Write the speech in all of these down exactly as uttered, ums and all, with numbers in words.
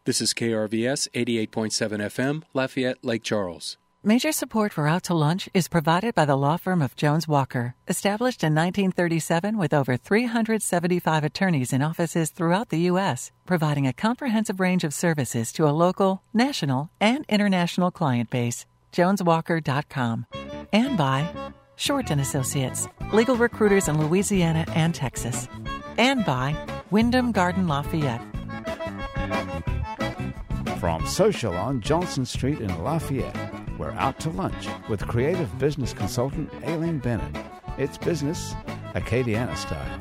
This is K R V S eighty-eight point seven F M, Lafayette, Lake Charles. Major support for Out to Lunch is provided by the law firm of Jones Walker, established in nineteen thirty-seven with over three hundred seventy-five attorneys in offices throughout the U S, providing a comprehensive range of services to a local, national, and international client base. jones walker dot com. And by Short and Associates, legal recruiters in Louisiana and Texas. And by Wyndham Garden Lafayette. From Social on Johnson Street in Lafayette, we're out to lunch with creative business consultant Aileen Bennett. It's business Acadiana style.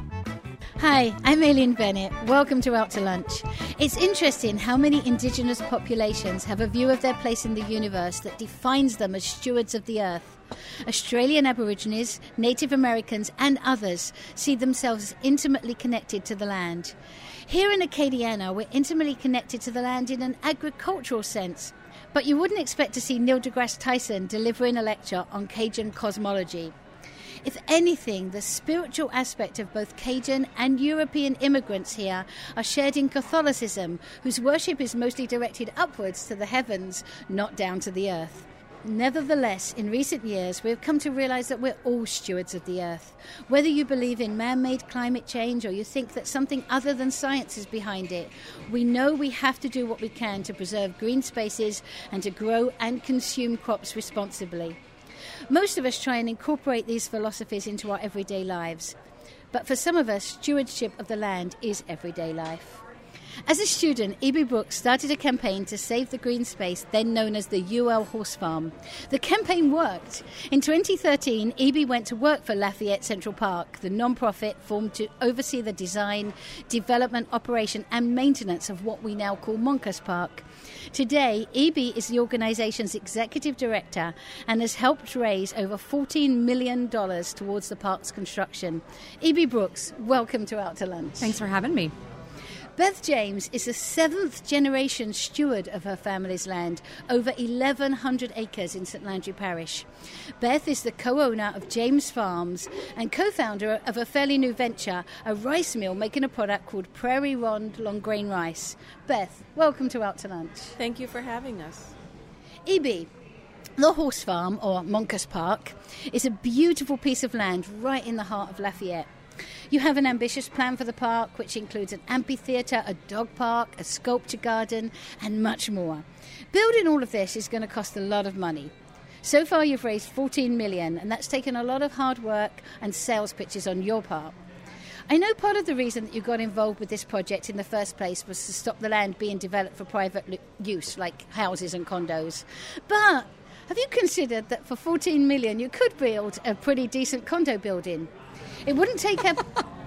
Hi, I'm Aileen Bennett. Welcome to Out to Lunch. It's interesting how many indigenous populations have a view of their place in the universe that defines them as stewards of the earth. Australian Aborigines, Native Americans, and others see themselves intimately connected to the land. Here in Acadiana, we're intimately connected to the land in an agricultural sense. But you wouldn't expect to see Neil deGrasse Tyson delivering a lecture on Cajun cosmology. If anything, the spiritual aspect of both Cajun and European immigrants here are shared in Catholicism, whose worship is mostly directed upwards to the heavens, not down to the earth. Nevertheless, in recent years, we've come to realize that we're all stewards of the earth. Whether you believe in man-made climate change or you think that something other than science is behind it, we know we have to do what we can to preserve green spaces and to grow and consume crops responsibly. Most of us try and incorporate these philosophies into our everyday lives. But for some of us, stewardship of the land is everyday life. As a student, E B Brooks started a campaign to save the green space then known as the U L Horse Farm. The campaign worked. In twenty thirteen, E B went to work for Lafayette Central Park, the non-profit formed to oversee the design, development, operation and maintenance of what we now call Moncus Park. Today, E B is the organisation's executive director and has helped raise over fourteen million dollars towards the park's construction. E B Brooks, welcome to Out to Lunch. Thanks for having me. Beth James is the seventh generation steward of her family's land, over eleven hundred acres in St Landry Parish. Beth is the co-owner of James Farms and co-founder of a fairly new venture, a rice mill making a product called Prairie Ronde Long Grain Rice. Beth, welcome to Out to Lunch. Thank you for having us. E B, the horse farm, or Moncus Park, is a beautiful piece of land right in the heart of Lafayette. You have an ambitious plan for the park, which includes an amphitheatre, a dog park, a sculpture garden, and much more. Building all of this is going to cost a lot of money. So far, you've raised fourteen million dollars, and that's taken a lot of hard work and sales pitches on your part. I know part of the reason that you got involved with this project in the first place was to stop the land being developed for private use, like houses and condos. But have you considered that for fourteen million dollars you could build a pretty decent condo building? It wouldn't take up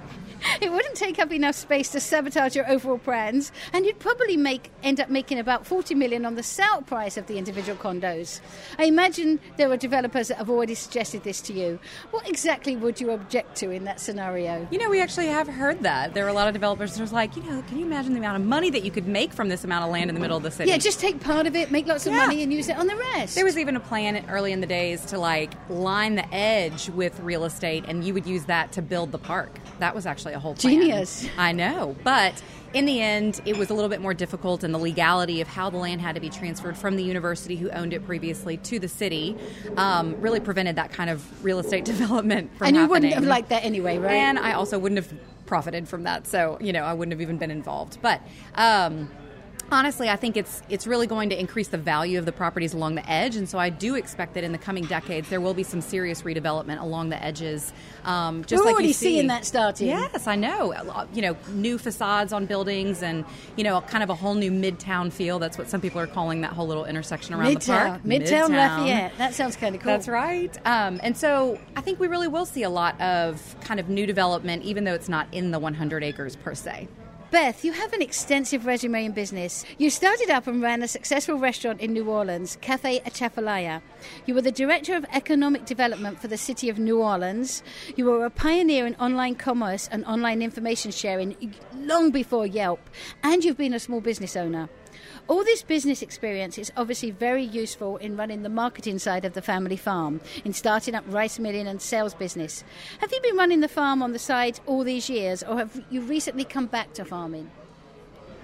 it wouldn't take up enough space to sabotage your overall plans, and you'd probably make end up making about forty million dollars on the sale price of the individual condos. I imagine there are developers that have already suggested this to you. What exactly would you object to in that scenario? You know, we actually have heard that. There are a lot of developers that are like, you know, can you imagine the amount of money that you could make from this amount of land in the middle of the city? Yeah, just take part of it, make lots of yeah. money, and use it on the rest. There was even a plan early in the days to, like, line the edge with real estate, and you would use that to build the park. That was actually a whole plan. Genius. I know, but in the end, it was a little bit more difficult, and the legality of how the land had to be transferred from the university who owned it previously to the city um, really prevented that kind of real estate development from and you happening. wouldn't have liked that anyway, right? And I also wouldn't have profited from that, so, you know, I wouldn't have even been involved. But um, honestly, I think it's it's really going to increase the value of the properties along the edge, and so I do expect that in the coming decades there will be some serious redevelopment along the edges. Um, just We're like already you see. seeing that starting. Yes, I know. You know, new facades on buildings, and you know, kind of a whole new Midtown feel. That's what some people are calling that whole little intersection around Midtown. the park. Midtown, Midtown Lafayette. That sounds kind of cool. That's right. Um, and so I think we really will see a lot of kind of new development, even though it's not in the one hundred acres per se. Beth, you have an extensive resume in business. You started up and ran a successful restaurant in New Orleans, Cafe Atchafalaya. You were the Director of Economic Development for the City of New Orleans. You were a pioneer in online commerce and online information sharing long before Yelp. And you've been a small business owner. All this business experience is obviously very useful in running the marketing side of the family farm, in starting up rice milling and sales business. Have you been running the farm on the side all these years, or have you recently come back to farming?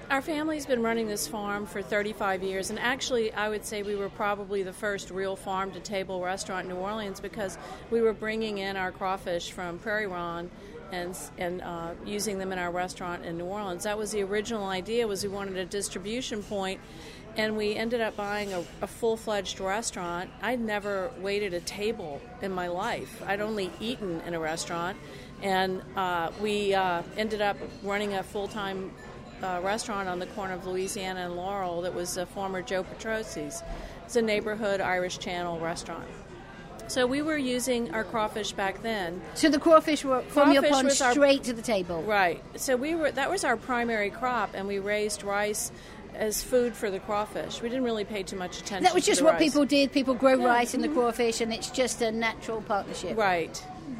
Our family's been running this farm for thirty-five years, and actually I would say we were probably the first real farm-to-table restaurant in New Orleans because we were bringing in our crawfish from Prairie Ron and and uh, using them in our restaurant in New Orleans. That was the original idea, was we wanted a distribution point, and we ended up buying a, a full-fledged restaurant. I'd never waited a table in my life. I'd only eaten in a restaurant, and uh, we uh, ended up running a full-time Uh, restaurant on the corner of Louisiana and Laurel that was a former Joe Petrosi's. It's a neighborhood Irish Channel restaurant. So we were using our crawfish back then. So the crawfish were from your Crawfish pond was our- straight to the table. Right. So we were that was our primary crop, and we raised rice as food for the crawfish. We didn't really pay too much attention That was to just the what rice. people did. People grow rice in the crawfish, and it's just a natural partnership. Right.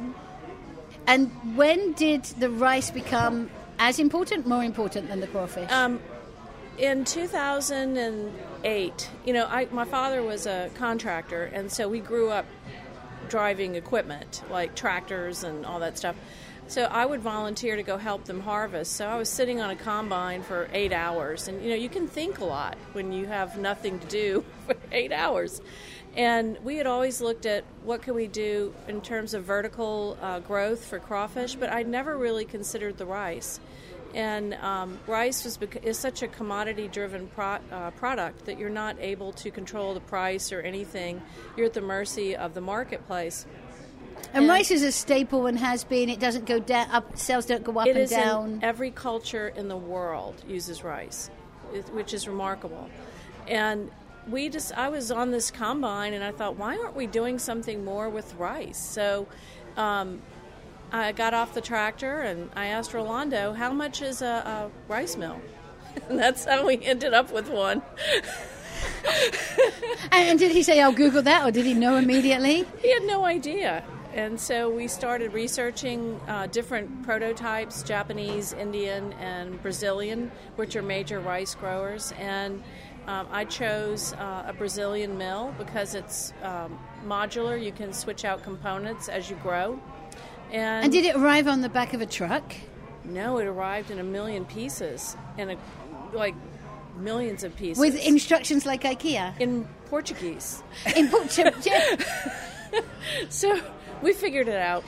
And when did the rice become as important, more important than the crawfish? Um, in two thousand eight, you know, I, my father was a contractor, and so we grew up driving equipment, like tractors and all that stuff. So I would volunteer to go help them harvest. So I was sitting on a combine for eight hours. And, you know, you can think a lot when you have nothing to do for eight hours. And we had always looked at what could we do in terms of vertical uh, growth for crawfish, but I'd never really considered the rice. And um, rice was bec- is such a commodity-driven pro- uh, product that you're not able to control the price or anything. You're at the mercy of the marketplace. And, and rice is a staple and has been. It doesn't go down. Up, sales don't go up it and is down. In every culture in the world uses rice, it, which is remarkable. And we just, I was on this combine, and I thought, why aren't we doing something more with rice? So um, I got off the tractor, and I asked Rolando, how much is a, a rice mill? And that's how we ended up with one. And did he say, I'll Google that, or did he know immediately? He had no idea. And so we started researching uh, different prototypes, Japanese, Indian, and Brazilian, which are major rice growers. And um, I chose uh, a Brazilian mill because it's um, modular. You can switch out components as you grow. And, And did it arrive on the back of a truck? No, it arrived in a million pieces, in a, like millions of pieces. With instructions like IKEA? In Portuguese. In Portuguese? So we figured it out.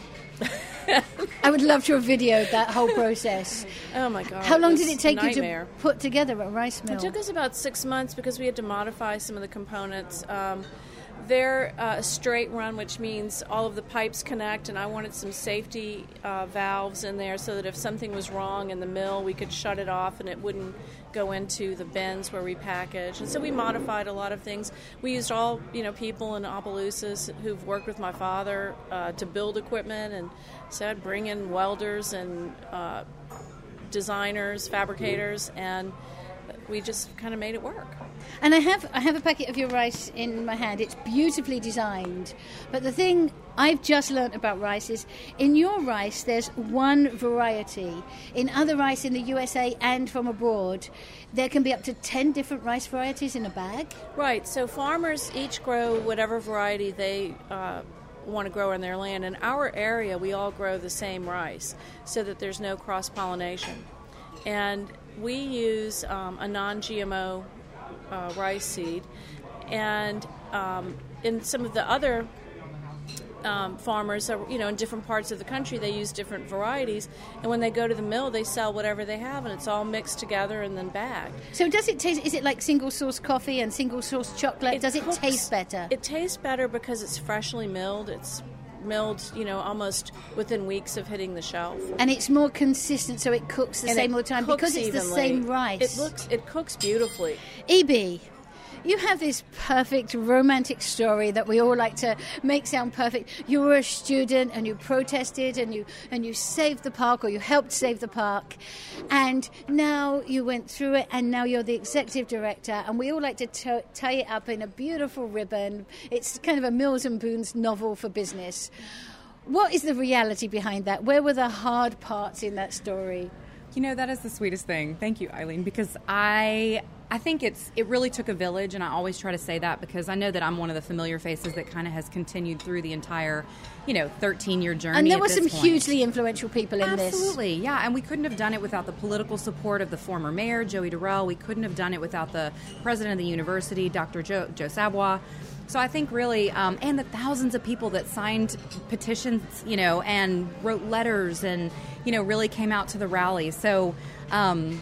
I would love to have videoed that whole process. Oh, my God. How long was did it take a you to nightmare. put together a rice mill? It took us about six months because we had to modify some of the components. Um, they're uh, a straight run, which means all of the pipes connect, and I wanted some safety uh, valves in there so that if something was wrong in the mill, we could shut it off and it wouldn't go into the bins where we package. And so we modified a lot of things. We used all, you know, people in Opelousas who've worked with my father uh, to build equipment, and so I'd bring in welders and uh, designers, fabricators, and we just kind of made it work. And I have I have a packet of your rice in my hand. It's beautifully designed. But the thing I've just learnt about rice is in your rice there's one variety. In other rice in the U S A and from abroad, there can be up to ten different rice varieties in a bag. Right. So farmers each grow whatever variety they uh, want to grow in their land. In our area, we all grow the same rice so that there's no cross-pollination. And we use um, a non-G M O uh, rice seed, and um, in some of the other um, farmers, are, you know, in different parts of the country, they use different varieties, and when they go to the mill, they sell whatever they have, and it's all mixed together and then bagged. So does it taste, is it like single source coffee and single source chocolate? It does cooks- it taste better? It tastes better because it's freshly milled. It's milled, you know, almost within weeks of hitting the shelf. And it's more consistent, so it cooks the And same it all the time cooks because it's the evenly. same rice. It looks, it cooks beautifully. E B, you have this perfect romantic story that we all like to make sound perfect. You were a student and you protested and you and you saved the park, or you helped save the park, and now you went through it, and now you're the executive director, and we all like to t- tie it up in a beautiful ribbon. It's kind of a Mills and Boons novel for business. What is the reality behind that? Where were the hard parts in that story? You know, that is the sweetest thing. Thank you, Eileen, because I I think it's it really took a village, and I always try to say that because I know that I'm one of the familiar faces that kind of has continued through the entire, you know, thirteen-year journey. And there at were this some point. hugely influential people in Absolutely, this. Absolutely, yeah, and we couldn't have done it without the political support of the former mayor, Joey Durrell. We couldn't have done it without the president of the university, Doctor Joe, Joe Savoie. So I think really, um, and the thousands of people that signed petitions, you know, and wrote letters and, you know, really came out to the rally. So um,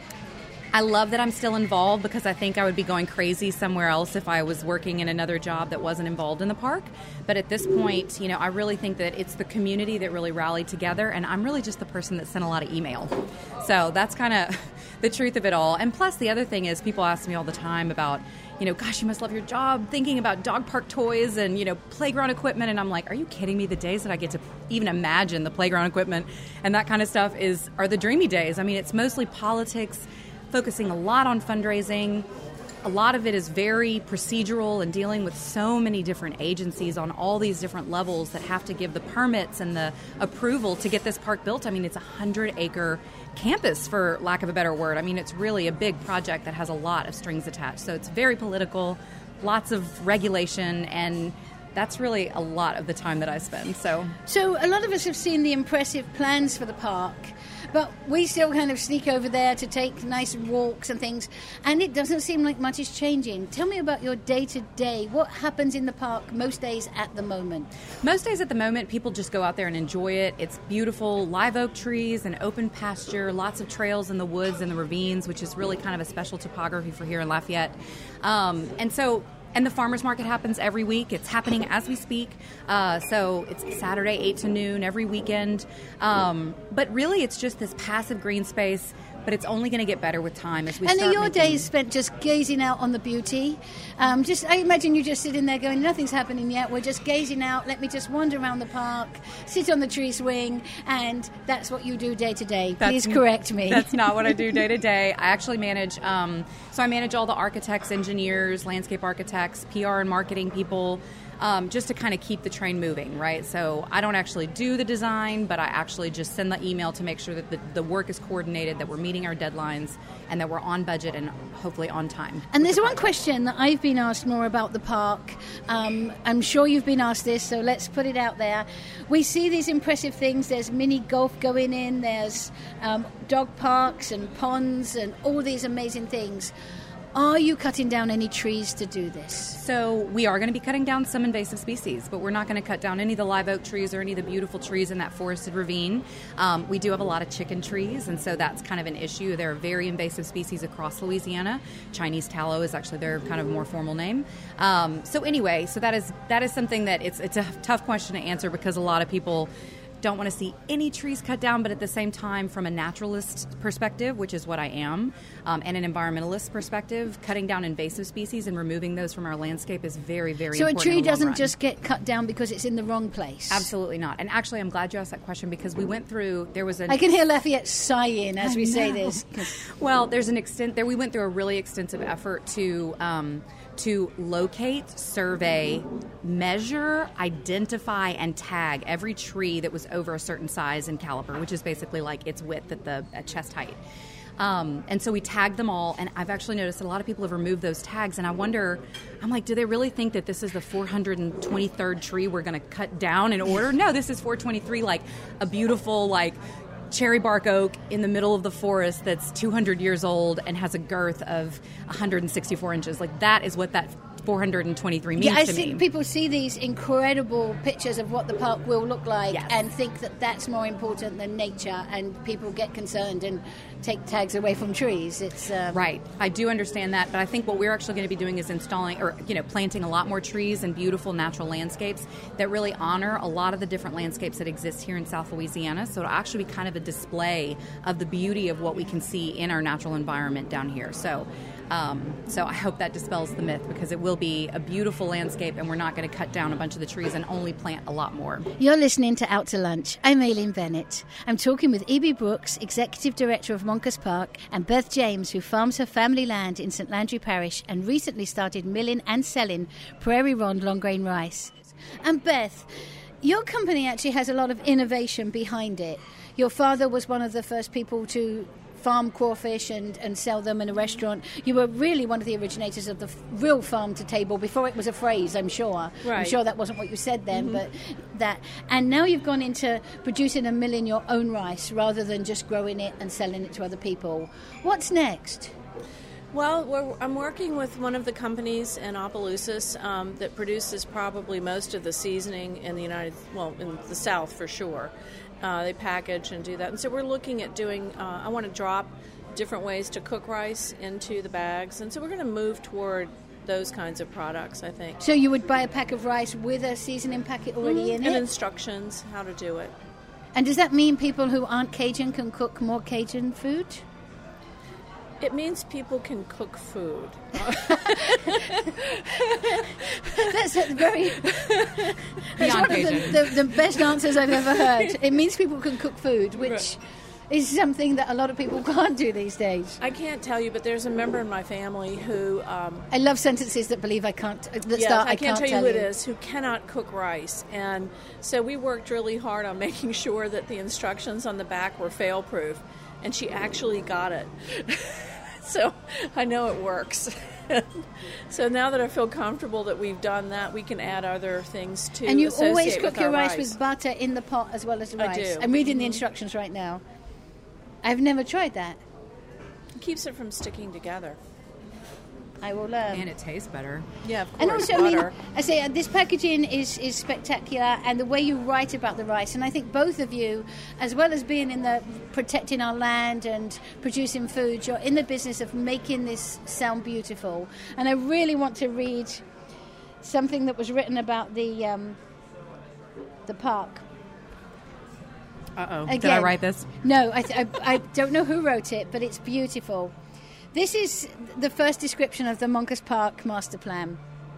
I love that I'm still involved because I think I would be going crazy somewhere else if I was working in another job that wasn't involved in the park. But at this point, you know, I really think that it's the community that really rallied together, and I'm really just the person that sent a lot of email. So that's kind of the truth of it all. And plus, the other thing is people ask me all the time about, you know, gosh, you must love your job, thinking about dog park toys and, you know, playground equipment. And I'm like, are you kidding me? The days that I get to even imagine the playground equipment and that kind of stuff is are the dreamy days. I mean, it's mostly politics, focusing a lot on fundraising. A lot of it is very procedural and dealing with so many different agencies on all these different levels that have to give the permits and the approval to get this park built. I mean, it's a hundred-acre campus, for lack of a better word. I mean, it's really a big project that has a lot of strings attached. So it's very political, lots of regulation, and that's really a lot of the time that I spend. So, so a lot of us have seen the impressive plans for the park, but we still kind of sneak over there to take nice walks and things, and it doesn't seem like much is changing. Tell me about your day-to-day. What happens in the park most days at the moment? Most days at the moment, people just go out there and enjoy it. It's beautiful, live oak trees and open pasture, lots of trails in the woods and the ravines, which is really kind of a special topography for here in Lafayette. Um, and so... And the farmers market happens every week. It's happening as we speak. Uh, so it's Saturday, eight to noon, every weekend. Um, but really, it's just this passive green space. But it's only going to get better with time as we and start are your making... days spent just gazing out on the beauty? Um, just, I imagine you just sitting there going, nothing's happening yet. We're just gazing out. Let me just wander around the park, sit on the tree swing, and that's what you do day to day. Please correct me. That's not what I do day to day. I actually manage, um, so I manage all the architects, engineers, landscape architects, P R and marketing people, Um, just to kind of keep the train moving, right? So I don't actually do the design, but I actually just send the email to make sure that the, the work is coordinated, that we're meeting our deadlines, and that we're on budget and hopefully on time. And there's one question that I've been asked more about the park. Um, I'm sure you've been asked this, so let's put it out there. We see these impressive things. There's mini golf going in. There's um, dog parks and ponds and all these amazing things. Are you cutting down any trees to do this? So we are going to be cutting down some invasive species, but we're not going to cut down any of the live oak trees or any of the beautiful trees in that forested ravine. Um, we do have a lot of chicken trees, and so that's kind of an issue. There are very invasive species across Louisiana. Chinese tallow is actually their kind of more formal name. Um, so anyway, so that is that is something that it's it's a tough question to answer because a lot of people don't want to see any trees cut down, but at the same time, from a naturalist perspective, which is what I am, um, and an environmentalist perspective, cutting down invasive species and removing those from our landscape is very, very so important. So a tree in the long doesn't run. just get cut down because it's in the wrong place? Absolutely not. And actually, I'm glad you asked that question because we went through, there was a... I can hear Lafayette sighing as I we know. say this. Well, there's an extent there. We went through a really extensive effort to um, to locate, survey, measure, identify, and tag every tree that was over a certain size and caliber, which is basically like its width at the at chest height. Um, and so we tagged them all, and I've actually noticed that a lot of people have removed those tags, and I wonder, I'm like, do they really think that this is the four hundred twenty-third tree we're going to cut down in order? No, this is four twenty-three, like a beautiful, like, cherry bark oak in the middle of the forest that's two hundred years old and has a girth of one hundred sixty-four inches. Like, that is what that four hundred twenty-three means yeah, I to see me. People see these incredible pictures of what the park will look like Yes. and think that that's more important than nature, and people get concerned and take tags away from trees. It's um, Right. I do understand that, but I think what we're actually going to be doing is installing or, you know, planting a lot more trees and beautiful natural landscapes that really honor a lot of the different landscapes that exist here in South Louisiana. So it'll actually be kind of a display of the beauty of what we can see in our natural environment down here. So Um, so I hope that dispels the myth, because it will be a beautiful landscape, and we're not going to cut down a bunch of the trees and only plant a lot more. You're listening to Out to Lunch. I'm Aileen Bennett. I'm talking with E B Brooks, Executive Director of Moncus Park, and Beth James, who farms her family land in Saint Landry Parish and recently started milling and selling Prairie Ronde long grain rice. And Beth, your company actually has a lot of innovation behind it. Your father was one of the first people to farm crawfish and, and sell them in a restaurant. You were really one of the originators of the f- real farm to table before it was a phrase, I'm sure. Right. I'm sure that wasn't what you said then, Mm-hmm. but that. And now you've gone into producing and milling your own rice rather than just growing it and selling it to other people. What's next? Well, we're, I'm working with one of the companies in Opelousas um, that produces probably most of the seasoning in the United, well, in the South for sure. Uh, they package and do that, and so we're looking at doing. Uh, I want to drop different ways to cook rice into the bags, and so we're going to move toward those kinds of products, I think. So you would buy a pack of rice with a seasoning packet already Mm-hmm. in and it? instructions how to do it. And does that mean people who aren't Cajun can cook more Cajun food? It means people can cook food. That's a very that's Beyond one of the, Cajun. the, the best answers I've ever heard. It means people can cook food, which Right. is something that a lot of people can't do these days. I can't tell you, but there's a member in my family who um, I love sentences that believe I can't. That yes, start. I I can't, can't tell you who it is, who cannot cook rice. And so we worked really hard on making sure that the instructions on the back were fail-proof. And she actually got it. So I know it works. So now that I feel comfortable that we've done that, we can add other things to And you associate always with cook your our rice with butter in the pot as well as the I rice. do. I'm reading the Mhm. instructions right now. I've never tried that. It keeps it from sticking together. I will learn. And it tastes better. Yeah, of course. And also, I mean, butter. I say uh, this packaging is, is spectacular, and the way you write about the rice. And I think both of you, as well as being in the protecting our land and producing food, you're in the business of making this sound beautiful. And I really want to read something that was written about the um, the park. Uh-oh. Again. Did I write this? No, I, th- I, I don't know who wrote it, but it's beautiful. This is the first description of the Moncus Park master plan.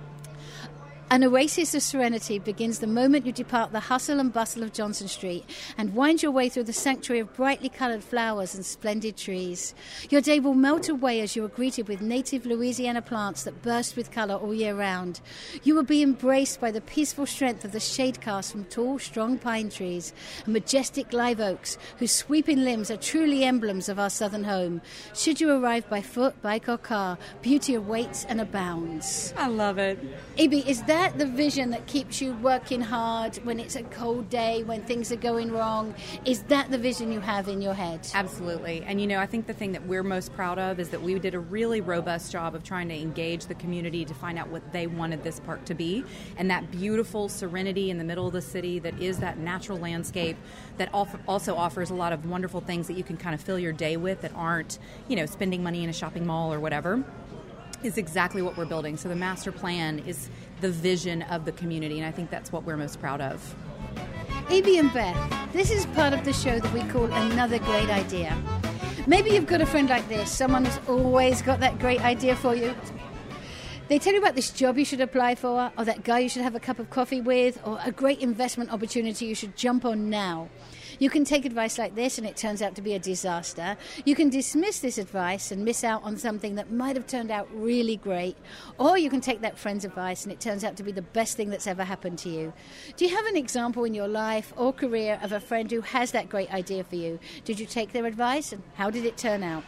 An oasis of serenity begins the moment you depart the hustle and bustle of Johnson Street and wind your way through the sanctuary of brightly coloured flowers and splendid trees. Your day will melt away as you are greeted with native Louisiana plants that burst with colour all year round. You will be embraced by the peaceful strength of the shade cast from tall, strong pine trees and majestic live oaks whose sweeping limbs are truly emblems of our southern home. Should you arrive by foot, bike or car, beauty awaits and abounds. I love it. Ibi, is that the vision that keeps you working hard when it's a cold day, when things are going wrong? Is that the vision you have in your head? Absolutely. And, you know, I think the thing that we're most proud of is that we did a really robust job of trying to engage the community to find out what they wanted this park to be. And that beautiful serenity in the middle of the city that is that natural landscape that also offers a lot of wonderful things that you can kind of fill your day with that aren't, you know, spending money in a shopping mall or whatever, is exactly what we're building. So the master plan is the vision of the community, and I think that's what we're most proud of. Ibi and Beth, this is part of the show that we call Another Great Idea. Maybe you've got a friend like this, someone who's always got that great idea for you. They tell you about this job you should apply for, or that guy you should have a cup of coffee with, or a great investment opportunity you should jump on now. You can take advice like this and it turns out to be a disaster. You can dismiss this advice and miss out on something that might have turned out really great. Or you can take that friend's advice and it turns out to be the best thing that's ever happened to you. Do you have an example in your life or career of a friend who has that great idea for you? Did you take their advice and how did it turn out?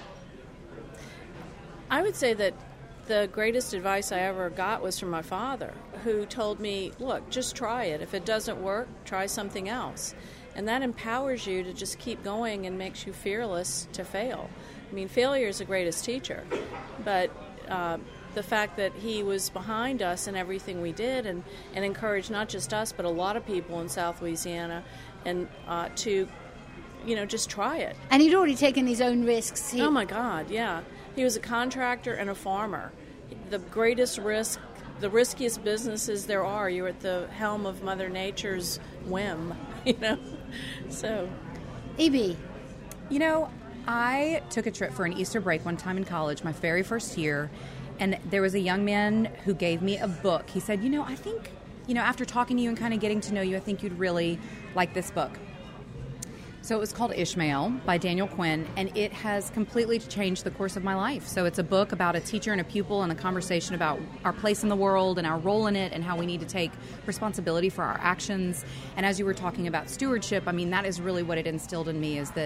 I would say that the greatest advice I ever got was from my father, who told me, look, just try it. If it doesn't work, try something else. And that empowers you to just keep going and makes you fearless to fail. I mean, failure is the greatest teacher. But uh, the fact that he was behind us in everything we did and, and encouraged not just us, but a lot of people in South Louisiana and uh, to, you know, just try it. And he'd already taken his own risks. He... Oh, my God, yeah. He was a contractor and a farmer. The greatest risk, the riskiest businesses there are, you're at the helm of Mother Nature's whim, you know. So, Ibi, you know, I took a trip for an Easter break one time in college, my very first year, and there was a young man who gave me a book. He said, you know, I think, you know, after talking to you and kind of getting to know you, I think you'd really like this book. So it was called Ishmael by Daniel Quinn, and it has completely changed the course of my life. So it's a book about a teacher and a pupil and a conversation about our place in the world and our role in it and how we need to take responsibility for our actions. And as you were talking about stewardship, I mean, that is really what it instilled in me, is that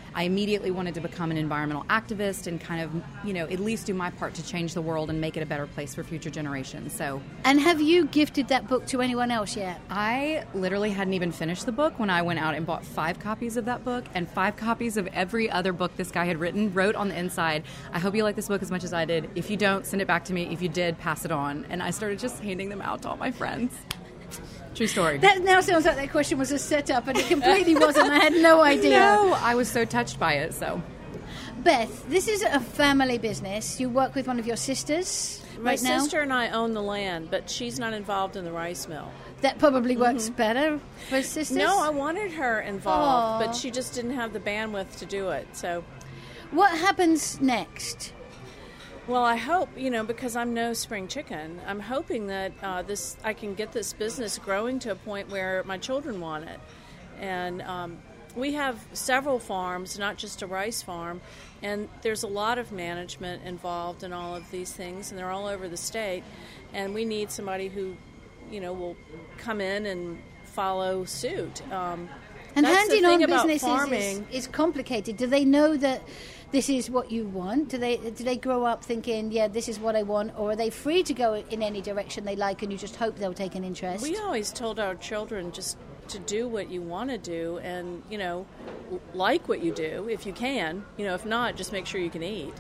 I immediately wanted to become an environmental activist and kind of, you know, at least do my part to change the world and make it a better place for future generations. So, and have you gifted that book to anyone else yet? I literally hadn't even finished the book when I went out and bought five copies of that book and five copies of every other book this guy had written, wrote on the inside, I hope you like this book as much as I did. If you don't, send it back to me. If you did, pass it on. And I started just handing them out to all my friends. True story. That now sounds like that question was a setup, and it completely wasn't. I had no idea. No, I was so touched by it, so. Beth, this is a family business. You work with one of your sisters right now? My sister and I own the land, but she's not involved in the rice mill. That probably works mm-hmm. better for sisters? No, I wanted her involved, Aww. but she just didn't have the bandwidth to do it. So, what happens next? Well, I hope, you know, because I'm no spring chicken, I'm hoping that uh, this I can get this business growing to a point where my children want it. And um, we have several farms, not just a rice farm, and there's a lot of management involved in all of these things, and they're all over the state. And we need somebody who, you know, will come in and follow suit. Um, and handing on businesses is, is complicated. Do they know that this is what you want? Do they do they grow up thinking, yeah, this is what I want, or are they free to go in any direction they like and you just hope they'll take an interest? We always told our children just to do what you want to do and, you know, like what you do if you can. You know, if not, just make sure you can eat.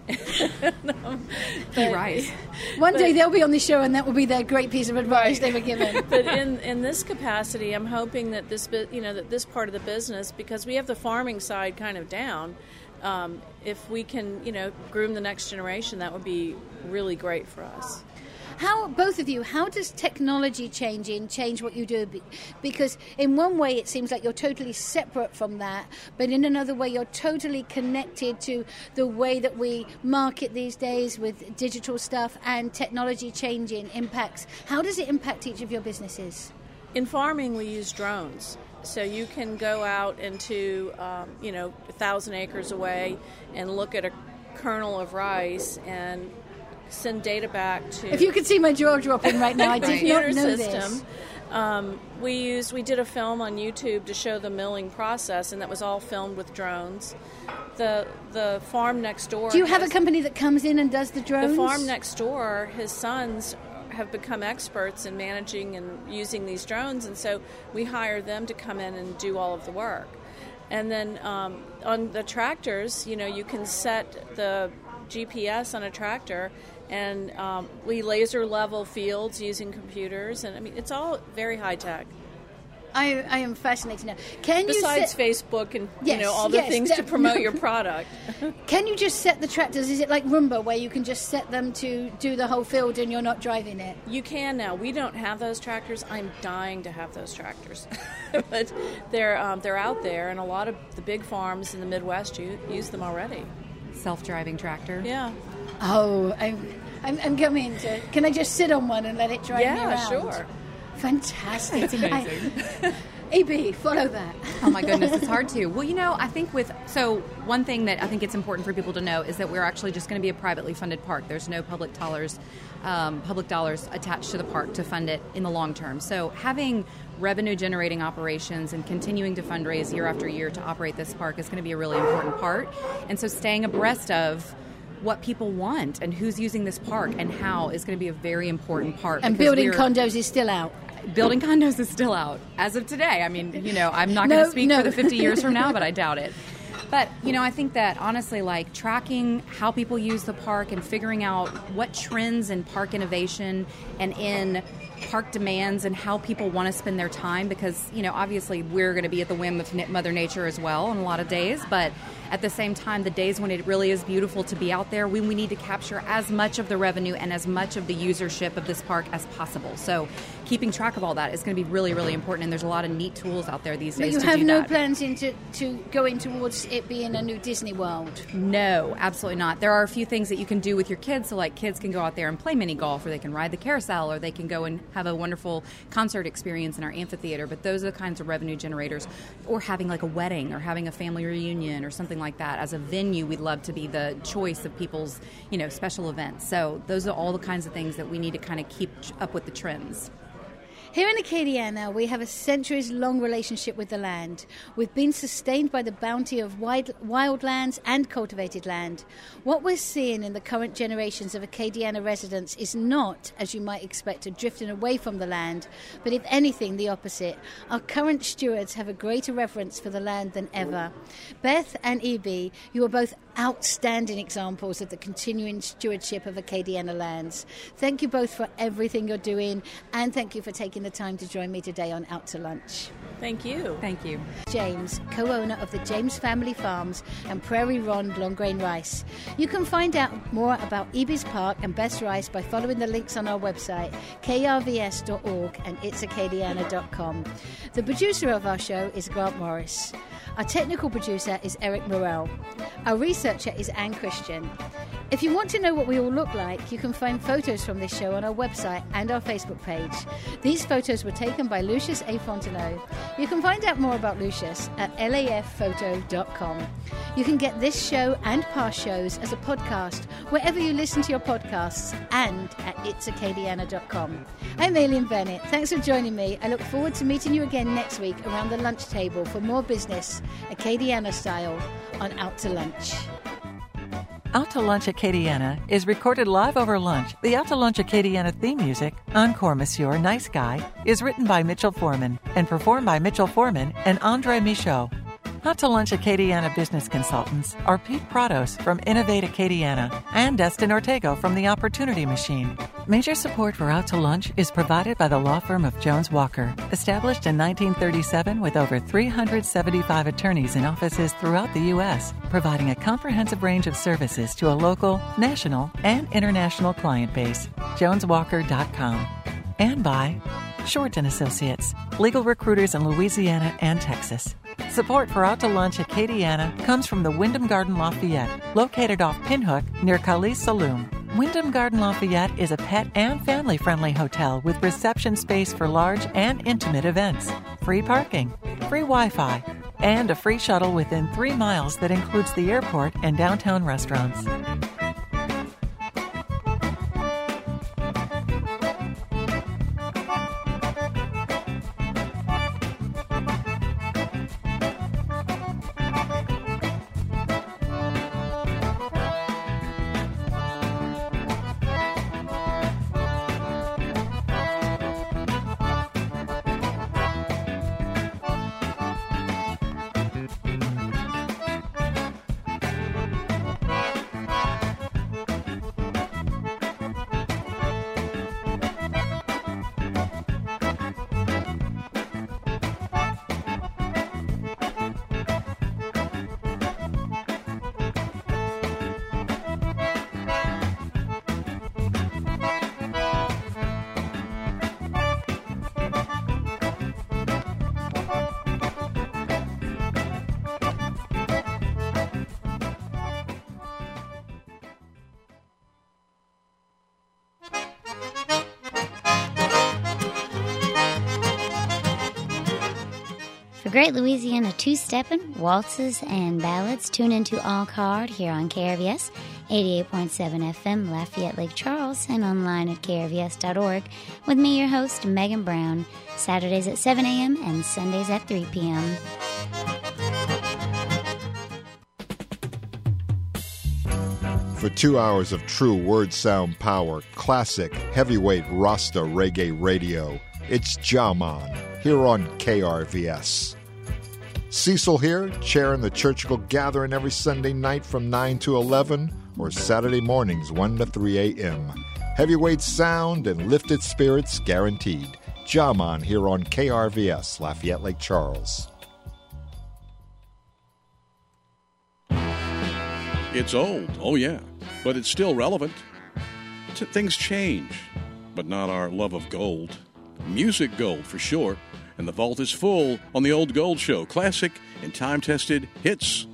um, Eat rice. One but, day they'll be on the show and that will be their great piece of advice right. they were given. But in, in this capacity, I'm hoping that this, you know, that this part of the business, because we have the farming side kind of down, Um, if we can, you know, groom the next generation, that would be really great for us. How, both of you, how does technology changing change what you do? Because in one way it seems like you're totally separate from that, but in another way you're totally connected to the way that we market these days with digital stuff, and technology changing impacts. How does it impact each of your businesses? In farming, we use drones. So you can go out into, um, you know, a thousand acres away and look at a kernel of rice and send data back to... If you could see my jaw dropping right now, I did not know system. this. Um, we used, we did a film on YouTube to show the milling process, and that was all filmed with drones. The the farm next door... Do you have has, a company that comes in and does the drones? The farm next door, his sons have become experts in managing and using these drones, and so we hire them to come in and do all of the work. And then um, on the tractors, you know, you can set the G P S on a tractor, and um, we laser level fields using computers, and I mean, it's all very high tech. I, I am fascinated now. Can Besides you set, Facebook and yes, you know all the yes, things that, to promote no. your product. Can you just set the tractors? Is it like Roomba where you can just set them to do the whole field and you're not driving it? You can now. We don't have those tractors. I'm dying to have those tractors, but they're um, they're out there, and a lot of the big farms in the Midwest use, use them already. Self-driving tractor. Yeah. Oh, I'm I'm, I'm coming to. Can I just sit on one and let it drive yeah, me around? Yeah, sure. Fantastic. It's amazing. I, A B, follow that. Oh my goodness, it's hard to. Well, you know, I think with, so one thing that I think it's important for people to know is that we're actually just going to be a privately funded park. There's no public dollars, um, public dollars attached to the park to fund it in the long term. So having revenue generating operations and continuing to fundraise year after year to operate this park is going to be a really important part. And so staying abreast of what people want and who's using this park and how is going to be a very important part. And building condos is still out. Building condos is still out as of today. I mean, you know, I'm not going to no, speak no. for the fifty years from now, but I doubt it. But, you know, I think that honestly, like tracking how people use the park and figuring out what trends in park innovation and in park demands and how people want to spend their time, because, you know, obviously we're going to be at the whim of Mother Nature as well on a lot of days, but at the same time, the days when it really is beautiful to be out there, we, we need to capture as much of the revenue and as much of the usership of this park as possible. So keeping track of all that is going to be really, really important, and there's a lot of neat tools out there these days to do that. But you have no plans into to going towards it being a new Disney World? No, absolutely not. There are a few things that you can do with your kids, so like kids can go out there and play mini golf, or they can ride the carousel, or they can go and have a wonderful concert experience in our amphitheater, but those are the kinds of revenue generators. Or having like a wedding or having a family reunion or something like that. As a venue, we'd love to be the choice of people's, you know, special events. So those are all the kinds of things that we need to kind of keep up with the trends. Here in Acadiana, we have a centuries-long relationship with the land. We've been sustained by the bounty of wide, wild lands and cultivated land. What we're seeing in the current generations of Acadiana residents is not, as you might expect, a drifting away from the land, but if anything, the opposite. Our current stewards have a greater reverence for the land than ever. Beth and E B, you are both outstanding examples of the continuing stewardship of Acadiana lands. Thank you both for everything you're doing, and thank you for taking the time to join me today on Out to Lunch. Thank you. Thank you. James, co-owner of the James Family Farms and Prairie Ronde Long Grain Rice. You can find out more about E B's Park and Best Rice by following the links on our website, k r v s dot org and its acadiana dot com. The producer of our show is Grant Morris. Our technical producer is Eric Morrell. Our researcher is Anne Christian. If you want to know what we all look like, you can find photos from this show on our website and our Facebook page. These photos were taken by Lucius A. Fontenot. You can find out more about Lucius at l a f photo dot com. You can get this show and past shows as a podcast wherever you listen to your podcasts and at its acadiana dot com. I'm Aileen Bennett. Thanks for joining me. I look forward to meeting you again next week around the lunch table for more business, Acadiana style, on Out to Lunch. Out to Lunch Acadiana is recorded live over lunch. The Out to Lunch Acadiana theme music, Encore Monsieur, Nice Guy, is written by Mitchell Foreman and performed by Mitchell Foreman and Andre Michaud. Out to Lunch Acadiana business consultants are Pete Prados from Innovate Acadiana and Destin Ortego from The Opportunity Machine. Major support for Out to Lunch is provided by the law firm of Jones Walker, established in nineteen thirty-seven with over three hundred seventy-five attorneys in offices throughout the U S, providing a comprehensive range of services to a local, national, and international client base. jones walker dot com. And by Shorten Associates, legal recruiters in Louisiana and Texas. Support for Out to Lunch Acadiana comes from the Wyndham Garden Lafayette, located off Pinhook near Khalees Saloon. Wyndham Garden Lafayette is a pet and family-friendly hotel with reception space for large and intimate events, free parking, free Wi-Fi, and a free shuttle within three miles that includes the airport and downtown restaurants. Great Louisiana two-stepping, waltzes, and ballads. Tune into All Card here on K R V S, eighty-eight point seven F M, Lafayette, Lake Charles, and online at k r v s dot org with me, your host, Megan Brown, Saturdays at seven a.m. and Sundays at three p.m. For two hours of true word sound power, classic, heavyweight Rasta reggae radio, it's Jaman here on K R V S. Cecil here, chairing the Churchical Gathering every Sunday night from nine to eleven or Saturday mornings one to three a.m. Heavyweight sound and lifted spirits guaranteed. Jaman here on K R V S, Lafayette, Lake Charles. It's old, oh yeah, but it's still relevant. T- things change, but not our love of gold. Music gold for sure, and the vault is full on the Old Gold Show. Classic and time-tested hits.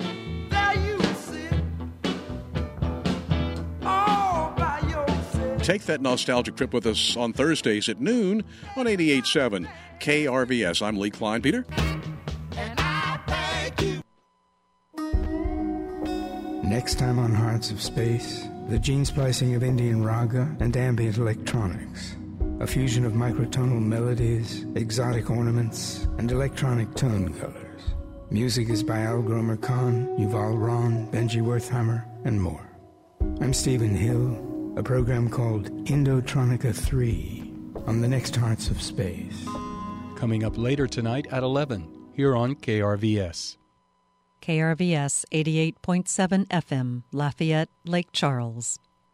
Take that nostalgic trip with us on Thursdays at noon on eighty-eight point seven K R V S. I'm Lee Klein Peter. Next time on Hearts of Space, the gene splicing of Indian raga and ambient electronics. a fusion of microtonal melodies, exotic ornaments, and electronic tone colors. Music is by Al Gromer Khan, Yuval Ron, Benji Wertheimer, and more. I'm Stephen Hill, a program called Indotronica three on the next Hearts of Space. Coming up later tonight at eleven, here on K R V S. K R V S eighty-eight point seven F M, Lafayette, Lake Charles.